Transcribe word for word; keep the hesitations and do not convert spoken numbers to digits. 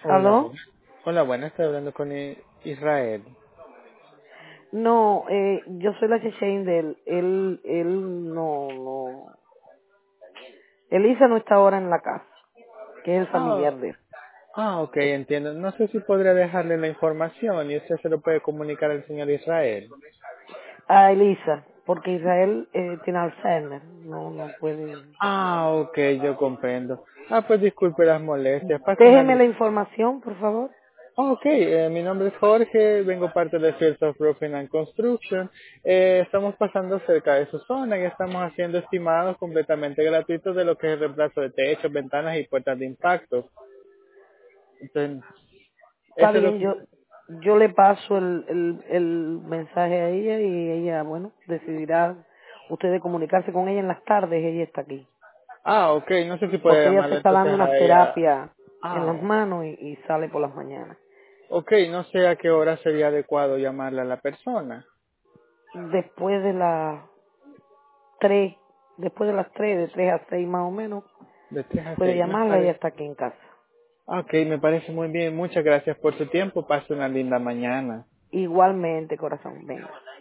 Hola, ¿Aló? buenas. Hola, buenas, estoy hablando con I- Israel. No, eh, yo soy la Chechain de él. Él, él no, no. Elisa no está ahora en la casa, que es el Ah, familiar de él. ah, ok, entiendo. No sé si podría dejarle la información y usted se lo puede comunicar al señor Israel. A Elisa, porque Israel eh, tiene Alzheimer, no, no puede. Ah, ok, yo comprendo. Ah, pues disculpe las molestias. Pase una Déjeme li- la información, por favor. Ah, ok, eh, mi nombre es Jorge, vengo parte de Fields of Roofing and Construction. Eh, estamos pasando cerca de su zona y estamos haciendo estimados completamente gratuitos de lo que es el reemplazo de techos, ventanas y puertas de impacto. Entonces, Está eso es lo bien, que... yo, yo le paso el, el, el mensaje a ella y ella, bueno, decidirá usted de comunicarse con ella en las tardes, ella está aquí. Ah, ok, no sé si puede Porque ella se llamarle está dando entonces una a ella. terapia en las Ah, manos y, y sale por las mañanas. ok, no sé a qué hora sería adecuado llamarle a la persona. Después de las tres, después de las tres, de tres a seis más o menos, De tres a puede seis, me llamarla, ella parece. está aquí en casa. Ok, me parece muy bien. Muchas gracias por su tiempo. Pase una linda mañana. Igualmente, corazón, venga.